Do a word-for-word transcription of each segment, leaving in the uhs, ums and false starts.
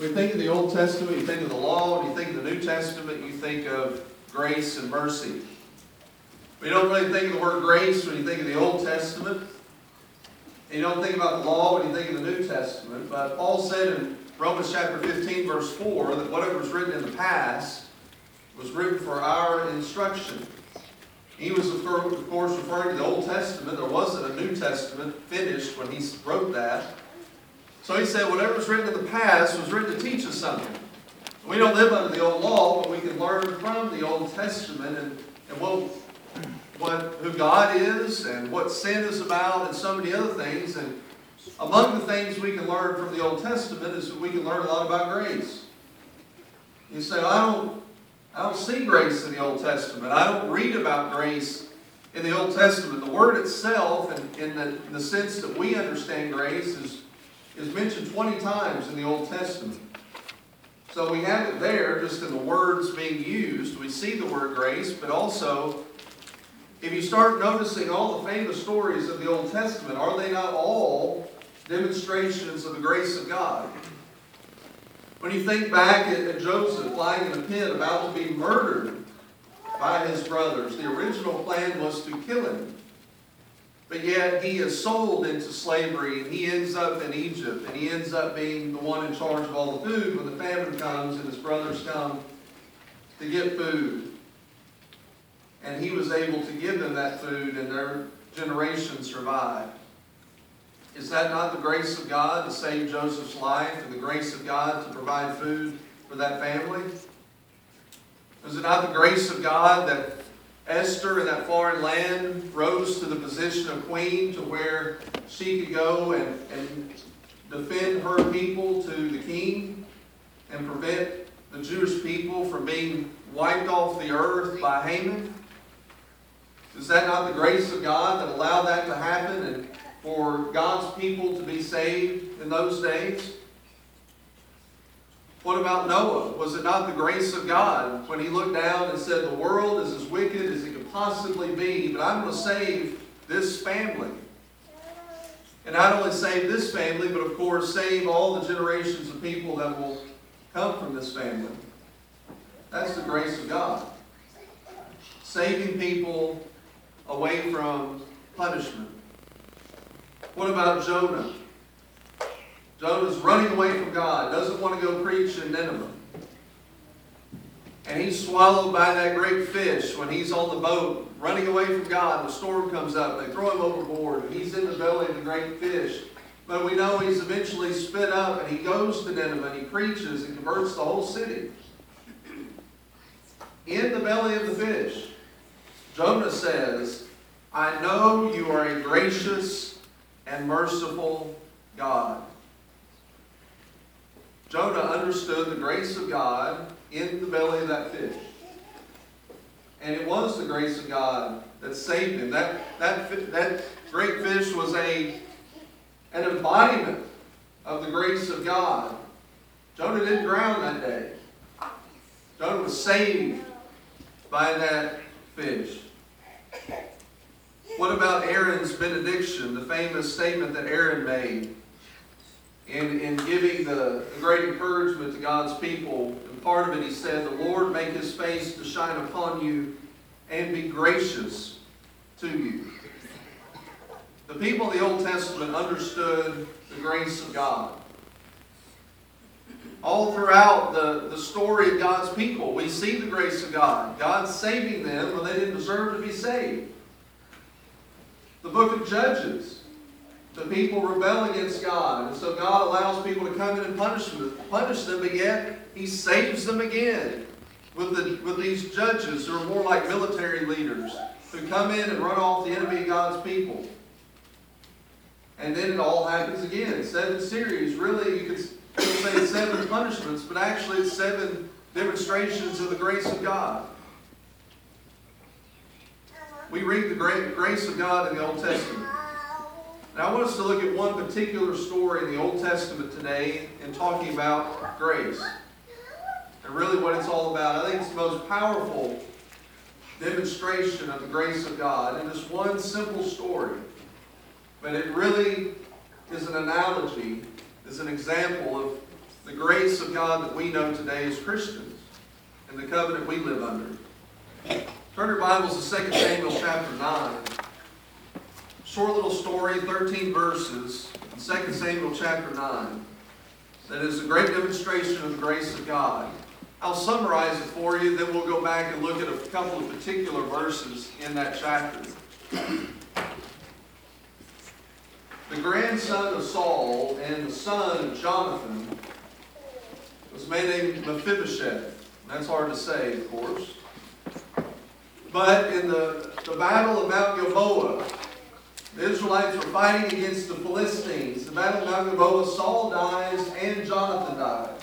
When you think of the Old Testament, you think of the law. When you think of the New Testament, you think of grace and mercy. We don't really think of the word grace when you think of the Old Testament. And you don't think about the law when you think of the New Testament. But Paul said in Romans chapter fifteen, verse four, that whatever was written in the past was written for our instruction. He was, of course, referring to the Old Testament. There wasn't a New Testament finished when he wrote that. So he said whatever was written in the past was written to teach us something. We don't live under the old law, but we can learn from the Old Testament and, and what, what, who God is and what sin is about and so many other things. And among the things we can learn from the Old Testament is that we can learn a lot about grace. You say, well, I don't, I don't see grace in the Old Testament. I don't read about grace in the Old Testament. The word itself, in, in, the, in the sense that we understand grace, is is mentioned twenty times in the Old Testament. So we have it there just in the words being used. We see the word grace, but also if you start noticing all the famous stories of the Old Testament, are they not all demonstrations of the grace of God? When you think back at, at Joseph lying in a pit about to be murdered by his brothers, the original plan was to kill him. But yet he is sold into slavery and he ends up in Egypt and he ends up being the one in charge of all the food when the famine comes and his brothers come to get food. And he was able to give them that food and their generation survived. Is that not the grace of God to save Joseph's life and the grace of God to provide food for that family? Is it not the grace of God that Esther in that foreign land rose to the position of queen to where she could go and, and defend her people to the king and prevent the Jewish people from being wiped off the earth by Haman? Is that not the grace of God that allowed that to happen and for God's people to be saved in those days? What about Noah? Was it not the grace of God when he looked down and said, the world is as wicked as it could possibly be, but I'm going to save this family. And not only save this family, but of course save all the generations of people that will come from this family. That's the grace of God. Saving people away from punishment. What about Jonah? Jonah's running away from God, doesn't want to go preach in Nineveh. And he's swallowed by that great fish when he's on the boat, running away from God. The storm comes up, they throw him overboard, and he's in the belly of the great fish. But we know he's eventually spit up, and he goes to Nineveh, and he preaches and converts the whole city. In the belly of the fish, Jonah says, I know you are a gracious and merciful God. Jonah understood the grace of God in the belly of that fish. And it was the grace of God that saved him. That, that, that great fish was a, an embodiment of the grace of God. Jonah didn't drown that day. Jonah was saved by that fish. What about Aaron's benediction, the famous statement that Aaron made? In, in giving the, the great encouragement to God's people, and part of it he said, the Lord make his face to shine upon you and be gracious to you. The people of the Old Testament understood the grace of God. All throughout the, the story of God's people, we see the grace of God. God saving them when they didn't deserve to be saved. The book of Judges. The people rebel against God, and so God allows people to come in and punish them, punish them, but yet He saves them again with, the, with these judges who are more like military leaders who come in and run off the enemy of God's people. And then it all happens again. Seven series, really, you could say seven punishments, but actually it's seven demonstrations of the grace of God. We read the great grace of God in the Old Testament. Now I want us to look at one particular story in the Old Testament today in talking about grace. And really what it's all about. I think it's the most powerful demonstration of the grace of God in this one simple story. But it really is an analogy, is an example of the grace of God that we know today as Christians and the covenant we live under. Turn your Bibles to Second Samuel chapter nine. Short little story, thirteen verses, in Second Samuel chapter nine. That is a great demonstration of the grace of God. I'll summarize it for you, then we'll go back and look at a couple of particular verses in that chapter. The grandson of Saul and the son of Jonathan was a man named Mephibosheth. That's hard to say, of course. But in the, the battle of Mount Gilboa, the Israelites were fighting against the Philistines. The battle of Mount Gilboa, Saul dies and Jonathan dies.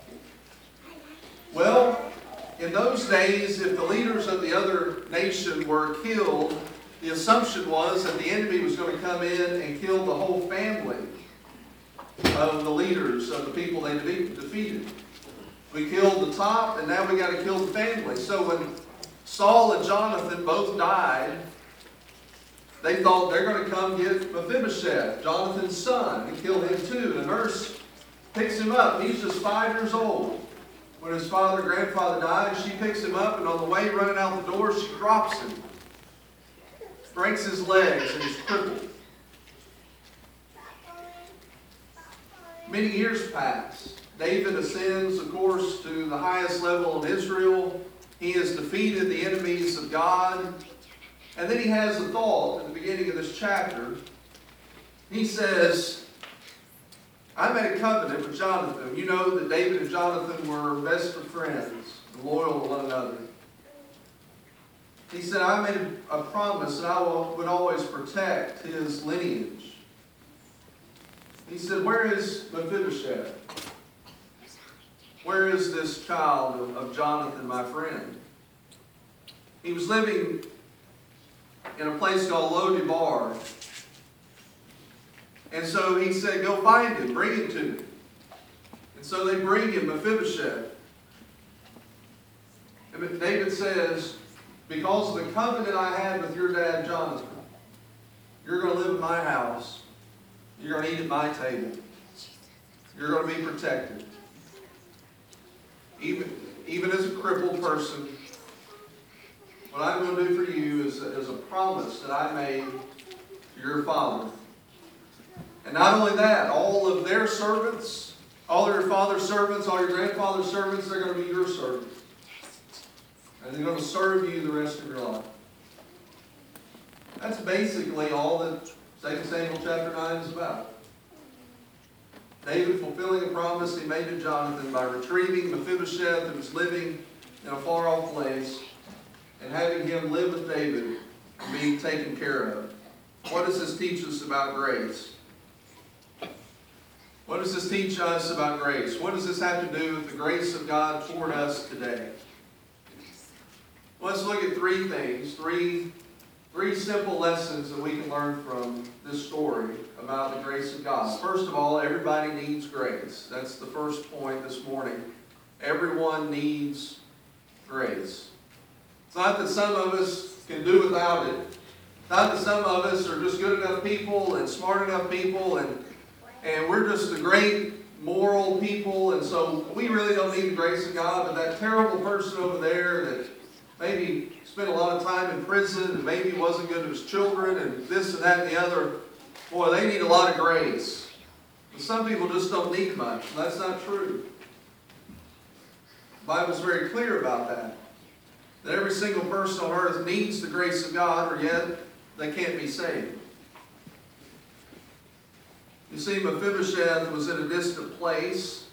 Well, in those days, if the leaders of the other nation were killed, the assumption was that the enemy was going to come in and kill the whole family of the leaders of the people they defeated. We killed the top, and now we got to kill the family. So when Saul and Jonathan both died, they thought they're going to come get Mephibosheth, Jonathan's son, and kill him too. And a nurse picks him up. He's just five years old. When his father and grandfather died, she picks him up, and on the way running out the door, she drops him. Breaks his legs, and he's crippled. Many years pass. David ascends, of course, to the highest level in Israel. He has defeated the enemies of God. And then he has a thought at the beginning of this chapter. He says, I made a covenant with Jonathan. You know that David and Jonathan were best of friends, loyal to one another. He said, I made a promise that I would always protect his lineage. He said, where is Mephibosheth? Where is this child of, of Jonathan, my friend? He was living in a place called Lo-debar. And so he said, go find him, bring him to me. And so they bring him Mephibosheth. And David says, because of the covenant I had with your dad Jonathan, you're going to live in my house. You're going to eat at my table. You're going to be protected. Even, even as a crippled person, what I'm going to do for you is, is a promise that I made to your father. And not only that, all of their servants, all of your father's servants, all your grandfather's servants, they're going to be your servants. And they're going to serve you the rest of your life. That's basically all that Second Samuel chapter nine is about. David fulfilling a promise he made to Jonathan by retrieving Mephibosheth, who was living in a far-off place, and having him live with David and being taken care of. What does this teach us about grace? What does this teach us about grace? What does this have to do with the grace of God toward us today? Let's look at three things, three, three simple lessons that we can learn from this story about the grace of God. First of all, everybody needs grace. That's the first point this morning. Everyone needs grace. It's not that some of us can do without it. It's not that some of us are just good enough people and smart enough people and, and we're just a great moral people and so we really don't need the grace of God, but that terrible person over there that maybe spent a lot of time in prison and maybe wasn't good to his children and this and that and the other, boy, they need a lot of grace. But some people just don't need much. And that's not true. The Bible's very clear about that. That every single person on earth needs the grace of God, or yet they can't be saved. You see, Mephibosheth was in a distant place,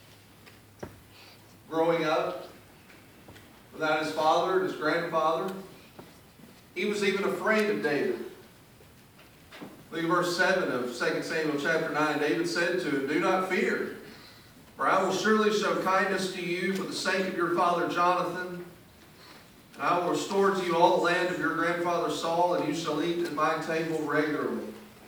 growing up, without his father and his grandfather. He was even afraid of David. Look at verse seven of Second Samuel chapter nine. David said to him, do not fear, for I will surely show kindness to you for the sake of your father Jonathan. And I will restore to you all the land of your grandfather Saul, and you shall eat at my table regularly.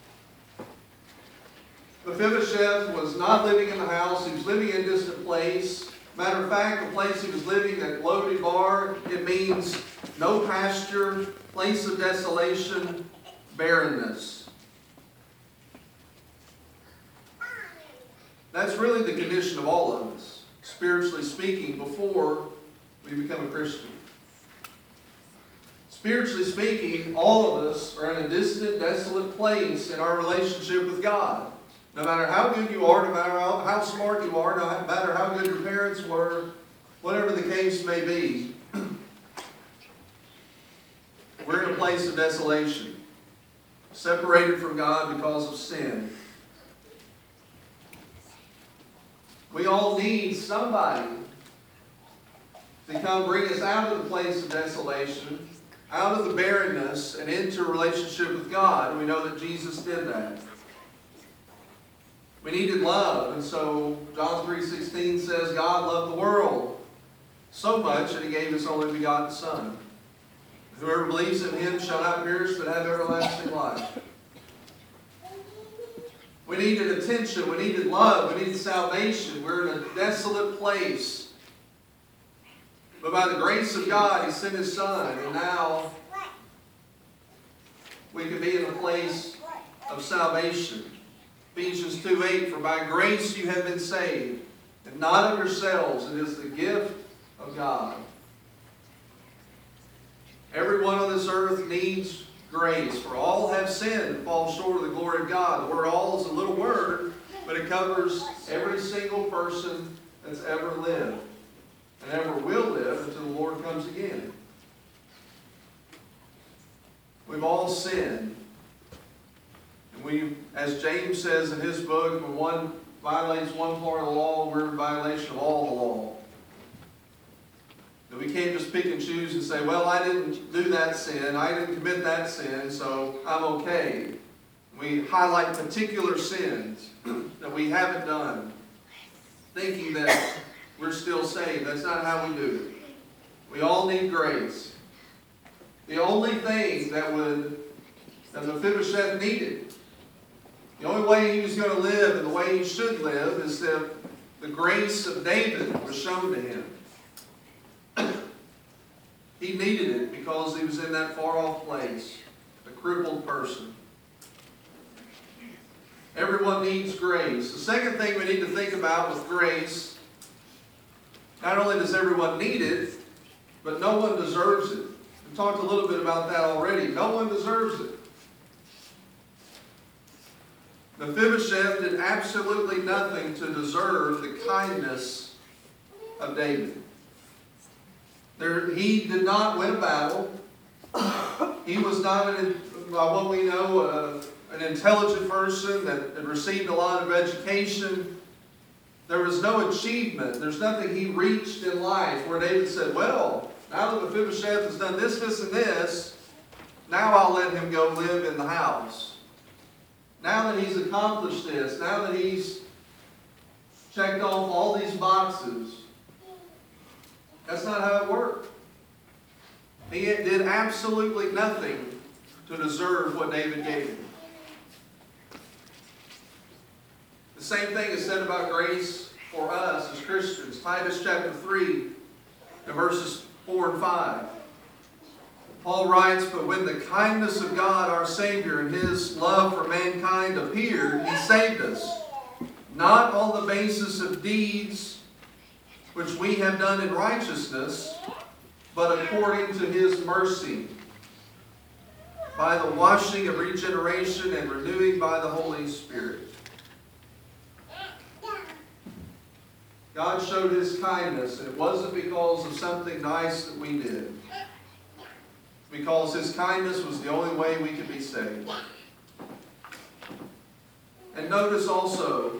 Mephibosheth was not living in the house. He was living in a distant place. Matter of fact, the place he was living at Lo-debar, it means no pasture, place of desolation, barrenness. That's really the condition of all of us, spiritually speaking, before we become a Christian. Spiritually speaking, all of us are in a distant, desolate place in our relationship with God. No matter how good you are, no matter how, how smart you are, no matter how good your parents were, whatever the case may be, we're in a place of desolation, separated from God because of sin. We all need somebody to come bring us out of the place of desolation, out of the barrenness, and into a relationship with God. And we know that Jesus did that. We needed love, and so John three sixteen says God loved the world so much that He gave His only begotten Son. Whoever believes in Him shall not perish but have everlasting life. We needed attention, we needed love, we needed salvation. We're in a desolate place. But by the grace of God, He sent His Son, and now we can be in a place of salvation. Ephesians two eight, for by grace you have been saved, and not of yourselves, it is the gift of God. Everyone on this earth needs grace, for all have sinned and fall short of the glory of God. The word all is a little word, but it covers every single person that's ever lived and ever will live until the Lord comes again. We've all sinned. And we, as James says in his book, when one violates one part of the law, we're in violation of all the law. That we can't just pick and choose and say, well, I didn't do that sin, I didn't commit that sin, so I'm okay. We highlight particular sins that we haven't done, thinking that we're still saved. That's not how we do it. We all need grace. The only thing that would that Mephibosheth needed, the only way he was going to live and the way he should live, is that the grace of David was shown to him. He needed it because he was in that far-off place, a crippled person. Everyone needs grace. The second thing we need to think about with grace, not only does everyone need it, but no one deserves it. We talked a little bit about that already. No one deserves it. Mephibosheth did absolutely nothing to deserve the kindness of David. There, he did not win a battle. He was not, an, by what we know, uh, an intelligent person that had received a lot of education. There was no achievement. There's nothing he reached in life where David said, well, now that Mephibosheth has done this, this, and this, now I'll let him go live in the house. Now that he's accomplished this, now that he's checked off all these boxes, that's not how it worked. He did absolutely nothing to deserve what David gave him. The same thing is said about grace for us as Christians. Titus chapter three, and verses four and five. Paul writes, but when the kindness of God our Savior and His love for mankind appeared, He saved us, not on the basis of deeds which we have done in righteousness, but according to His mercy, by the washing of regeneration and renewing by the Holy Spirit. God showed His kindness, and it wasn't because of something nice that we did. Because His kindness was the only way we could be saved. And notice also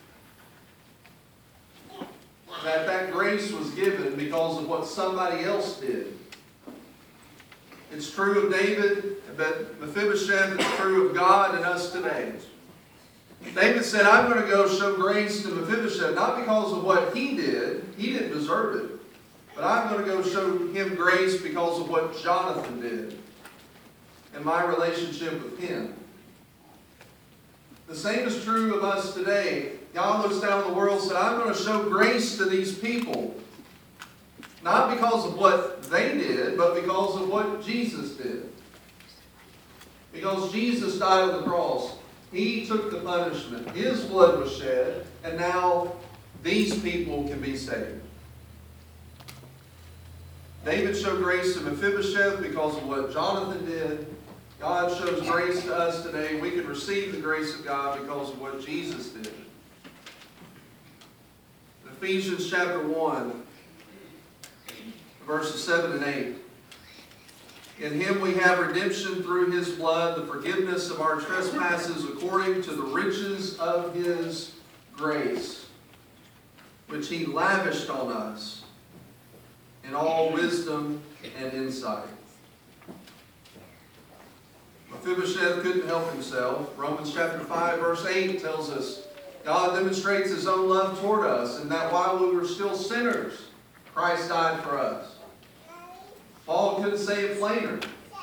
that that grace was given because of what somebody else did. It's true of David, but Mephibosheth is true of God and us today. David said, I'm going to go show grace to Mephibosheth, not because of what he did. He didn't deserve it. But I'm going to go show him grace because of what Jonathan did and my relationship with him. The same is true of us today. God looks down on the world and said, I'm going to show grace to these people. Not because of what they did, but because of what Jesus did. Because Jesus died on the cross. He took the punishment. His blood was shed, and now these people can be saved. David showed grace to Mephibosheth because of what Jonathan did. God shows grace to us today. We can receive the grace of God because of what Jesus did. In Ephesians chapter one, verses seven and eight. In Him we have redemption through His blood, the forgiveness of our trespasses according to the riches of His grace, which He lavished on us in all wisdom and insight. Mephibosheth couldn't help himself. Romans chapter five verse eight tells us, God demonstrates His own love toward us, and that while we were still sinners, Christ died for us. Paul couldn't say it plainer.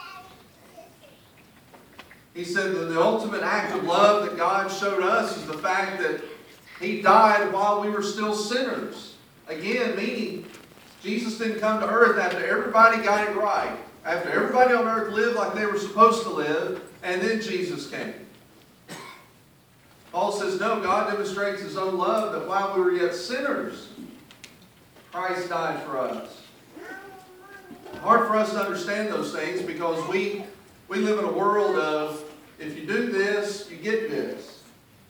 He said that the ultimate act of love that God showed us is the fact that He died while we were still sinners. Again, meaning Jesus didn't come to earth after everybody got it right, after everybody on earth lived like they were supposed to live, and then Jesus came. Paul says, no, God demonstrates His own love that while we were yet sinners, Christ died for us. Hard for us to understand those things because we, we live in a world of, if you do this, you get this.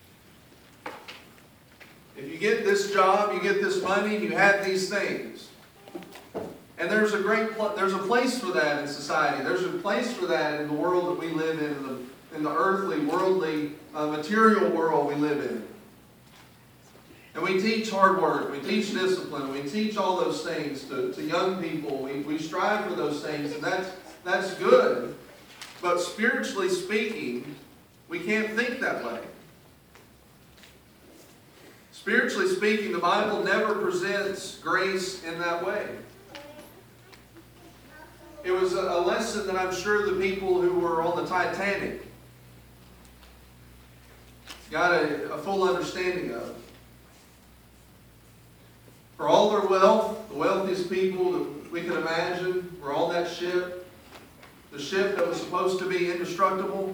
If you get this job, you get this money, and you have these things. And there's a great, there's a place for that in society. There's a place for that in the world that we live in, in the, in the earthly, worldly, uh, material world we live in. And we teach hard work, we teach discipline, we teach all those things to, to young people. We, we strive for those things, and that's, that's good. But spiritually speaking, we can't think that way. Spiritually speaking, the Bible never presents grace in that way. It was a, a lesson that I'm sure the people who were on the Titanic got a, a full understanding of. For all their wealth, the wealthiest people that we can imagine were on that ship. The ship that was supposed to be indestructible.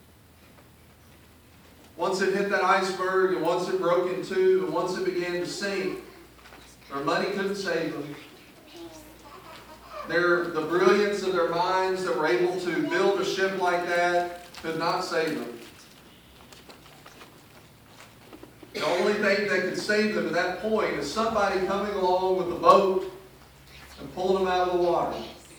Once it hit that iceberg, and once it broke in two, and once it began to sink, their money couldn't save them. Their, the brilliance of their minds that were able to build a ship like that could not save them. The only thing that could save them at that point is somebody coming along with a boat and pulling them out of the water.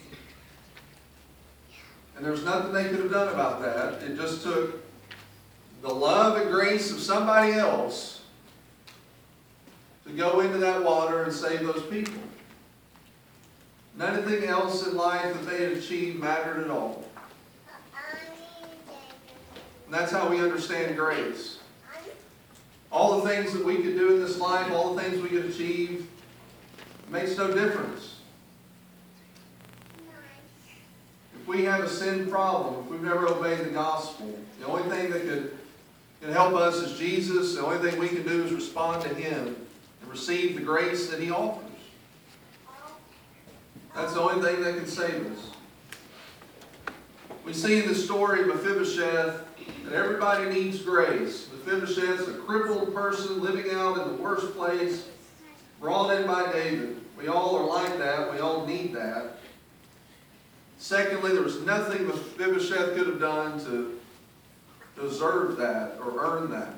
And there's nothing they could have done about that. It just took the love and grace of somebody else to go into that water and save those people. Nothing else in life that they had achieved mattered at all. And that's how we understand grace. All the things that we could do in this life, all the things we could achieve, makes no difference. If we have a sin problem, if we've never obeyed the gospel, the only thing that could, can help us is Jesus. The only thing we can do is respond to Him and receive the grace that He offers. That's the only thing that can save us. We see in the story of Mephibosheth that everybody needs grace. Mephibosheth's a crippled person living out in the worst place, brought in by David. We all are like that. We all need that. Secondly, there was nothing Mephibosheth could have done to deserve that or earn that.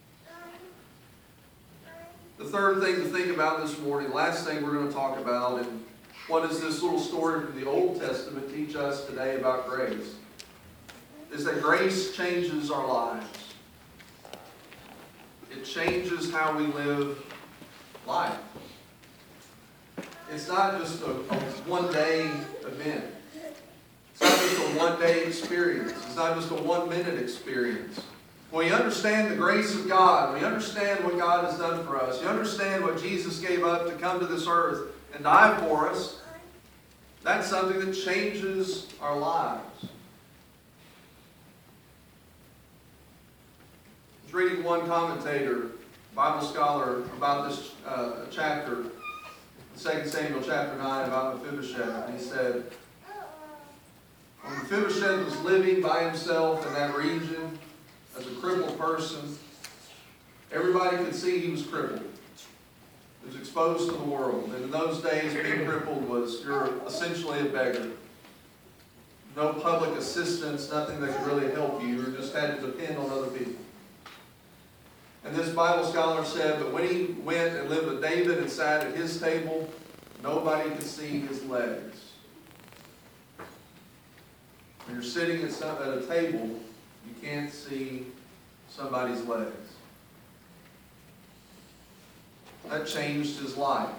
The third thing to think about this morning, last thing we're going to talk about, and what does this little story from the Old Testament teach us today about grace, is that grace changes our lives. It changes how we live life. It's not just a, a one-day event. It's not just a one-day experience. It's not just a one-minute experience. When you understand the grace of God, when you understand what God has done for us, you understand what Jesus gave up to come to this earth and die for us, that's something that changes our lives. I was reading one commentator, Bible scholar, about this uh, chapter, Second Samuel chapter nine, about Mephibosheth. And he said, when Mephibosheth was living by himself in that region, as a crippled person. Everybody could see he was crippled. He was exposed to the world. And in those days, being crippled was, you're essentially a beggar. No public assistance, nothing that could really help you. You just had to depend on other people. And this Bible scholar said that when he went and lived with David and sat at his table, nobody could see his legs. When you're sitting at, some, at a table, you can't see somebody's legs. That changed his life.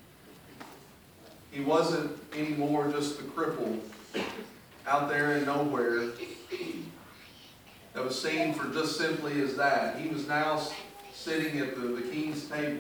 He wasn't anymore just the cripple out there in nowhere that was seen for just simply as that. He was now sitting at the, the king's table.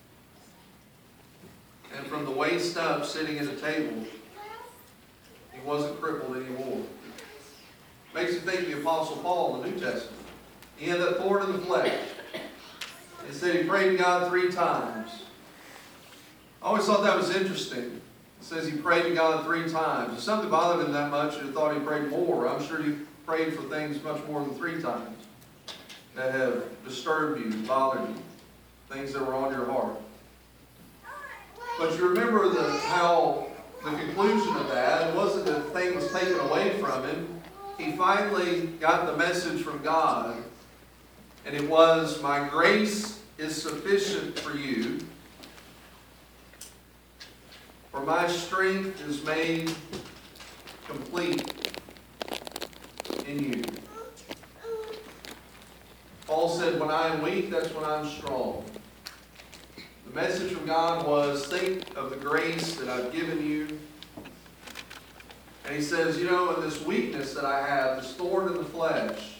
And from the waist up, sitting at the table, he wasn't crippled anymore. Makes you think of the Apostle Paul in the New Testament. He had that thorn in the flesh. He said he prayed to God three times. I always thought that was interesting. It says he prayed to God three times. If something bothered him that much, he thought he prayed more. I'm sure he prayed for things much more than three times that have disturbed you, bothered you, things that were on your heart. But you remember the, how the conclusion of that, it wasn't that the thing was taken away from him. He finally got the message from God, and it was, my grace is sufficient for you, for my strength is made complete in you. Paul said, when I am weak, that's when I'm strong. The message from God was, think of the grace that I've given you. And he says, you know, in this weakness that I have, this thorn in the flesh,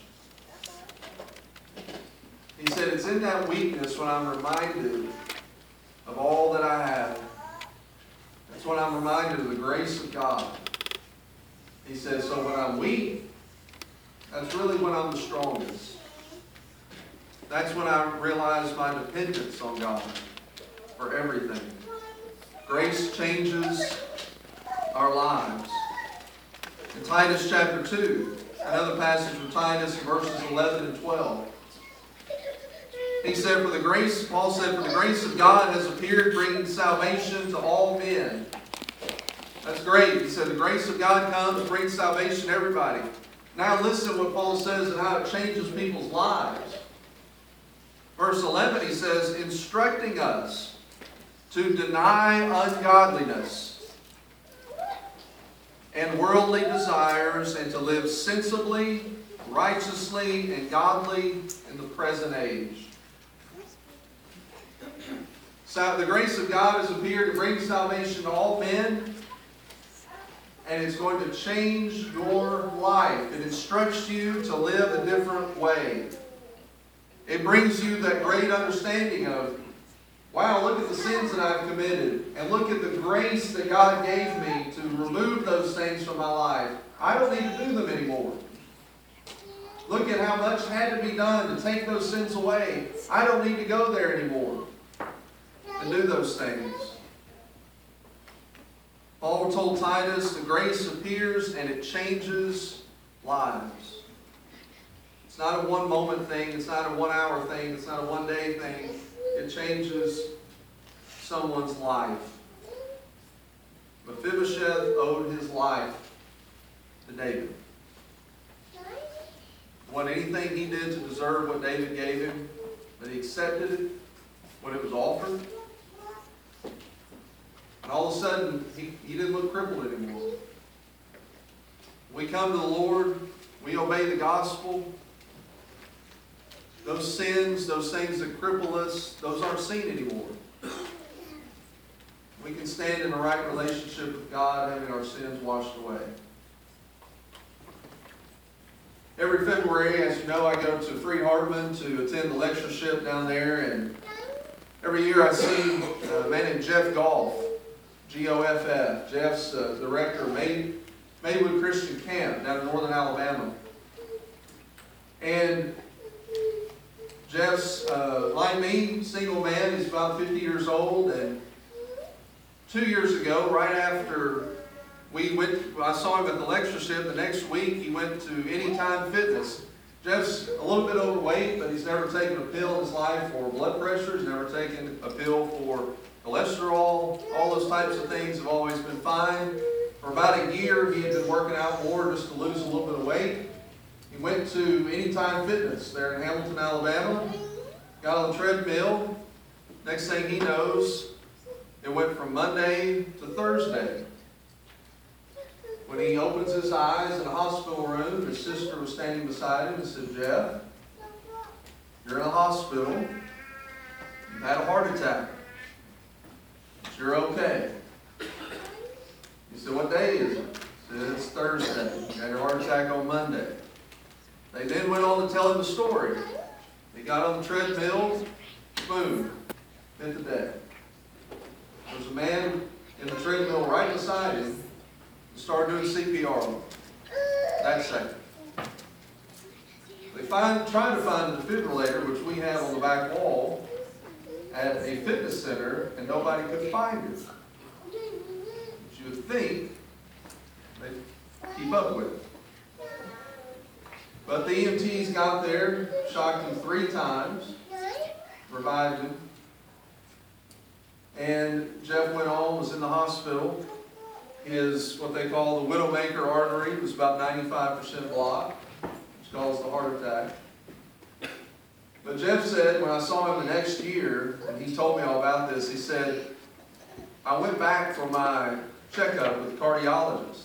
he said, it's in that weakness when I'm reminded of all that I have. That's when I'm reminded of the grace of God. He says, so when I'm weak, that's really when I'm the strongest. That's when I realize my dependence on God for everything. Grace changes our lives. In Titus chapter two, another passage from Titus, verses eleven and twelve. He said, for the grace, Paul said, for the grace of God has appeared, bringing salvation to all men. That's great. He said, the grace of God comes, brings salvation to everybody. Now listen to what Paul says and how it changes people's lives. Verse eleven, he says, instructing us to deny ungodliness and worldly desires, and to live sensibly, righteously, and godly in the present age. So the grace of God has appeared to bring salvation to all men, and it's going to change your life. It instructs you to live a different way. It brings you that great understanding of, wow, look at the sins that I've committed, and look at the grace that God gave me to remove those things from my life. I don't need to do them anymore. Look at how much had to be done to take those sins away. I don't need to go there anymore and do those things. Paul told Titus, the grace appears and it changes lives. It's not a one-moment thing. It's not a one-hour thing. It's not a one-day thing. It changes someone's life. Mephibosheth owed his life to David. It wasn't anything he did to deserve what David gave him, but he accepted it when it was offered. And all of a sudden, he, he didn't look crippled anymore. We come to the Lord, we obey the gospel. Those sins, those things that cripple us, those aren't seen anymore. We can stand in a right relationship with God, having our sins washed away. Every February, as you know, I go to Freed-Hardeman to attend the lectureship down there, and every year I see a man named Jeff Goff, G O F F. Jeff's uh, director of May, Maywood Christian Camp down in northern Alabama. And Jeff's, uh, like me, single man. He's about fifty years old, and two years ago, right after we went, I saw him at the lectureship, the next week he went to Anytime Fitness. Jeff's a little bit overweight, but he's never taken a pill in his life for blood pressure. He's never taken a pill for cholesterol. All those types of things have always been fine. For about a year, he had been working out more just to lose a little bit of weight. He went to Anytime Fitness there in Hamilton, Alabama, got on the treadmill. Next thing he knows, it went from Monday to Thursday. When he opens his eyes in a hospital room, his sister was standing beside him and said, "Jeff, you're in a hospital. You've had a heart attack. But you're okay." He said, "What day is it?" He said, "It's Thursday. You had your heart attack on Monday." They then went on to tell him the story. He got on the treadmill, boom, hit the deck. There was a man in the treadmill right beside him who started doing C P R on him that second. They find, tried to find the defibrillator, which we have on the back wall, at a fitness center, and nobody could find it. But you would think they'd keep up with it. But the E M Ts got there, shocked him three times, revived him. And Jeff went on, was in the hospital. His, what they call the widowmaker artery, was about ninety-five percent blocked, which caused the heart attack. But Jeff said, when I saw him the next year, and he told me all about this, he said, "I went back for my checkup with the cardiologist."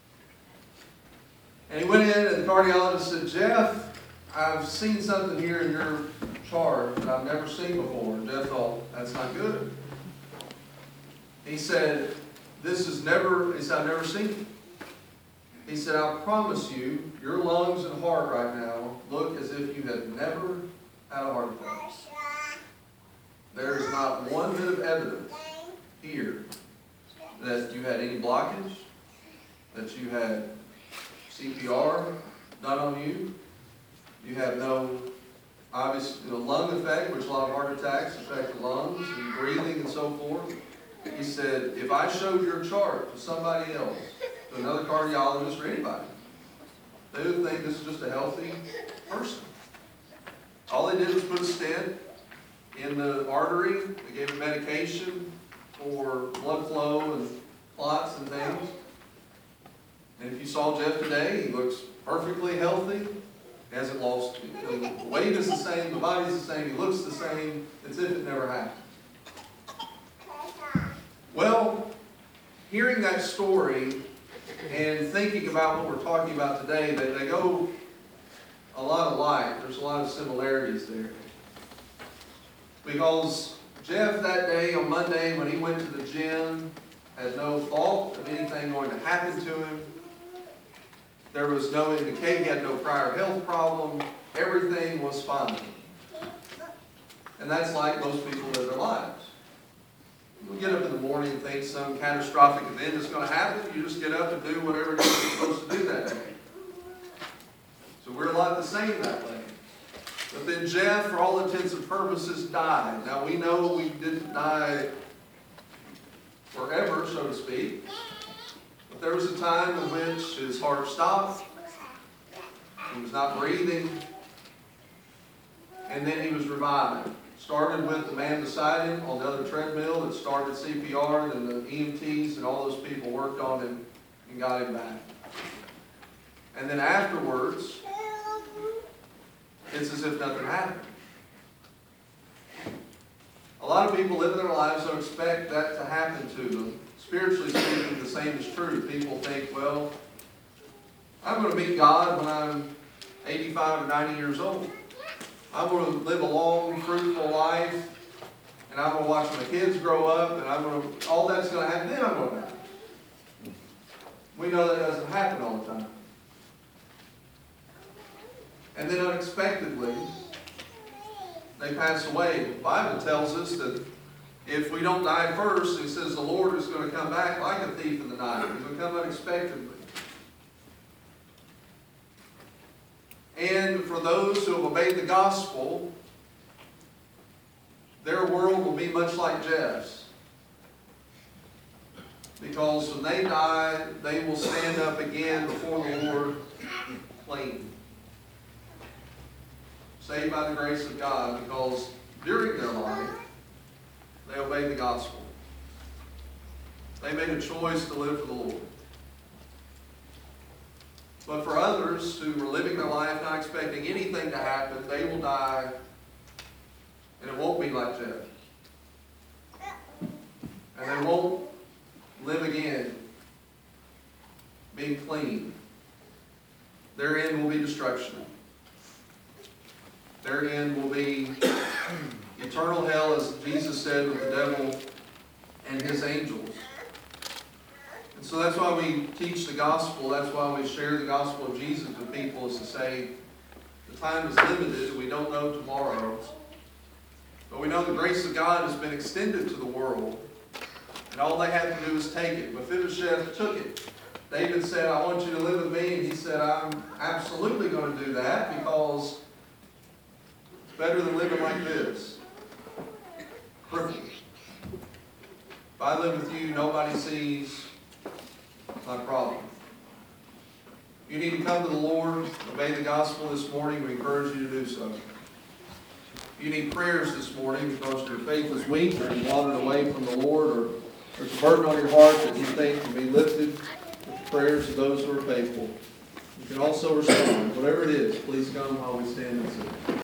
And he went in, and the cardiologist said, "Jeff, I've seen something here in your chart that I've never seen before." And Jeff thought, "That's not good." He said, "This is never," he said, "I've never seen it." He said, "I promise you, your lungs and heart right now look as if you had never had a heart attack. There is not one bit of evidence here that you had any blockage, that you had C P R done on you. You have no obvious you know, lung effect, which a lot of heart attacks affect the lungs and breathing and so forth." He said, "If I showed your chart to somebody else, to another cardiologist or anybody, they would think this is just a healthy person. All they did was put a stent in the artery. They gave him medication for blood flow and clots and things. And if you saw Jeff today, he looks perfectly healthy. He hasn't lost, the weight is the same, the body's the same, he looks the same, as if it never happened." Well, hearing that story and thinking about what we're talking about today, they, they go a lot alike. There's a lot of similarities there. Because Jeff that day on Monday when he went to the gym had no thought of anything going to happen to him. There was no indication, he had no prior health problem. Everything was fine. And that's like most people live their lives. You get up in the morning and think some catastrophic event is going to happen. You just get up and do whatever it is you're supposed to do that day. So we're a lot the same that way. But then Jeff, for all intents and purposes, died. Now we know we didn't die forever, so to speak. But there was a time in which his heart stopped. He was not breathing. And then he was revived. Started with the man beside him on the other treadmill that started C P R, then the E M Ts and all those people worked on him and got him back. And then afterwards, it's as if nothing happened. A lot of people living their lives don't expect that to happen to them. Spiritually speaking, the same is true. People think, well, I'm going to meet God when I'm eighty-five or ninety years old. I'm going to live a long, fruitful life, and I'm going to watch my kids grow up, and I'm going to, all that's going to happen, then I'm going to die. We know that doesn't happen all the time. And then unexpectedly, they pass away. The Bible tells us that if we don't die first, it says the Lord is going to come back like a thief in the night. He's going to come unexpectedly. And for those who have obeyed the gospel, their world will be much like Jeff's. Because when they die, they will stand up again before the Lord clean. saved by the grace of God because during their life, they obeyed the gospel. They made a choice to live for the Lord. But for others who were living their life not expecting anything to happen, they will die, and it won't be like Jeff. And they won't live again being clean. Their end will be destruction. Their end will be eternal hell, as Jesus said, with the devil and his angels. And so that's why we teach the gospel. That's why we share the gospel of Jesus with people, is to say, the time is limited. We don't know tomorrow. But we know the grace of God has been extended to the world. And all they had to do was take it. Mephibosheth took it. David said, I want you to live with me. And he said, I'm absolutely going to do that because it's better than living like this. Crippled. If I live with you, nobody sees my problem. You need to come to the Lord, obey the gospel this morning. We encourage you to do so. You need prayers this morning because your faith is weak or you've wandered away from the Lord, or there's a burden on your heart that you think can be lifted with the prayers of those who are faithful. You can also respond. Whatever it is, please come while we stand and sing.